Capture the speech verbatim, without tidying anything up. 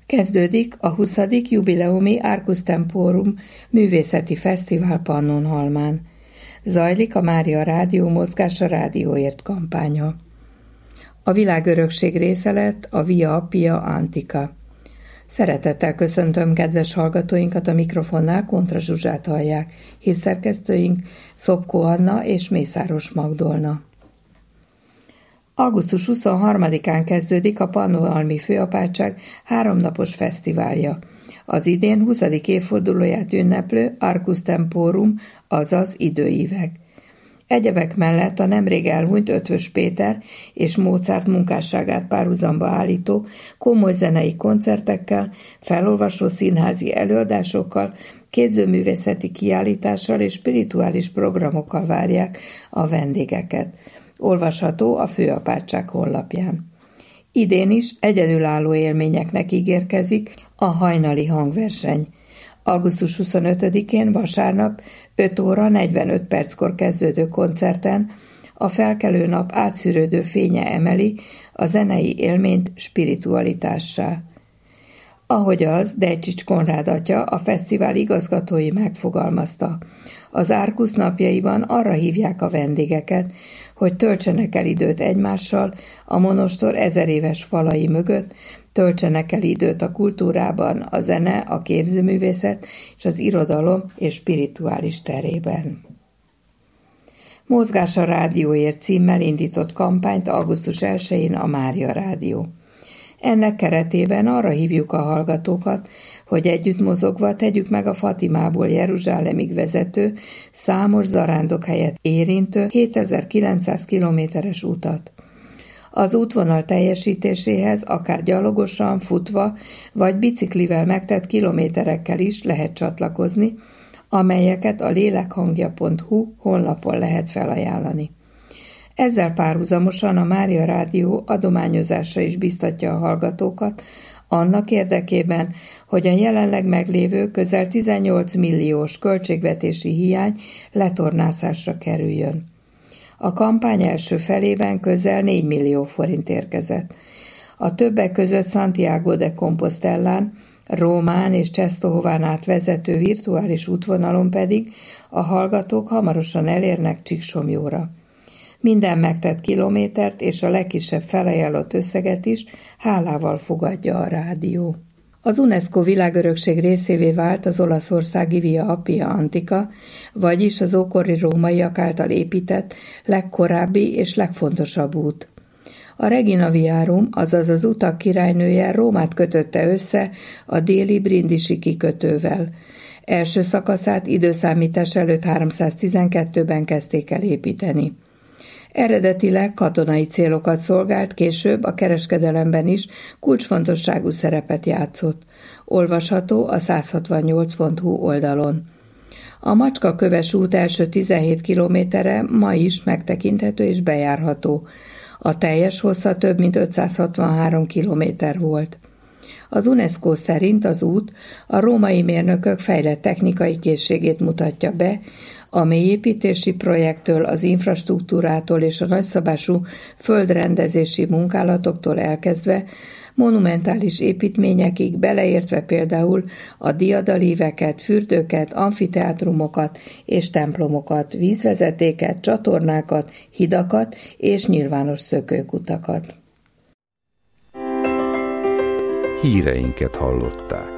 Kezdődik a huszadik jubileumi Arcus Temporum művészeti fesztivál Pannonhalmán. Zajlik a Mária Rádió Mozgás a Rádióért kampánya. A világörökség része lett a Via Appia Antica. Szeretettel köszöntöm kedves hallgatóinkat, a mikrofonnál Kontra Zsuzsát hallják, hírszerkesztőink Szopko Anna és Mészáros Magdolna. augusztus huszonharmadikán kezdődik a Pannonhalmi Főapátság háromnapos fesztiválja. Az idén huszadik évfordulóját ünneplő Arcus Temporum, azaz időívek. Egyebek mellett a nemrég elhunyt Eötvös Péter és Mozart munkásságát párhuzamba állító komoly zenei koncertekkel, felolvasó színházi előadásokkal, képzőművészeti kiállítással és spirituális programokkal várják a vendégeket. Olvasható a Főapátság honlapján. Idén is egyedülálló élményeknek ígérkezik a hajnali hangverseny. augusztus huszonötödikén vasárnap öt óra negyvenöt perckor kezdődő koncerten a felkelő nap átszűrődő fénye emeli a zenei élményt spiritualitássá. Ahogy az Dejcsics Konrád atya, a fesztivál igazgatói megfogalmazta, az Arcus napjaiban arra hívják a vendégeket, hogy töltsenek el időt egymással a monostor ezeréves falai mögött, töltsenek el időt a kultúrában, a zene, a képzőművészet és az irodalom és spirituális terében. Mozgás a Rádióért címmel indított kampányt augusztus elsején a Mária Rádió. Ennek keretében arra hívjuk a hallgatókat, hogy együtt mozogva tegyük meg a Fatimából Jeruzsálemig vezető, számos zarándokhelyet érintő hétezer-kilencszáz kilométeres utat. Az útvonal teljesítéséhez akár gyalogosan, futva vagy biciklivel megtett kilométerekkel is lehet csatlakozni, amelyeket a lélekhangja pont hu honlapon lehet felajánlani. Ezzel párhuzamosan a Mária Rádió adományozásra is biztatja a hallgatókat, annak érdekében, hogy a jelenleg meglévő közel tizennyolc milliós költségvetési hiány letornászásra kerüljön. A kampány első felében közel négy millió forint érkezett. A többek között Santiago de Compostelán, Rómán és Csestohován át vezető virtuális útvonalon pedig a hallgatók hamarosan elérnek Csíksomjóra. Minden megtett kilométert és a legkisebb felajánlott összeget is hálával fogadja a rádió. Az UNESCO világörökség részévé vált az olaszországi Via Appia Antica, vagyis az ókori rómaiak által épített legkorábbi és legfontosabb út. A Regina Viarum, azaz az utak királynője Rómát kötötte össze a déli Brindisi kikötővel. Első szakaszát időszámítás előtt háromszáztizenkettőben kezdték el építeni. Eredetileg katonai célokat szolgált, később a kereskedelemben is kulcsfontosságú szerepet játszott. Olvasható a száz hatvannyolc pont hu oldalon. A Macskaköves út első tizenhét kilométere ma is megtekinthető és bejárható. A teljes hossza több mint ötszázhatvanhárom kilométer volt. Az UNESCO szerint az út a római mérnökök fejlett technikai készségét mutatja be, a mélyépítési projektől, az infrastruktúrától és a nagyszabású földrendezési munkálatoktól elkezdve monumentális építményekig, beleértve például a diadalíveket, fürdőket, amfiteátrumokat és templomokat, vízvezetéket, csatornákat, hidakat és nyilvános szökőkutakat. Híreinket hallották.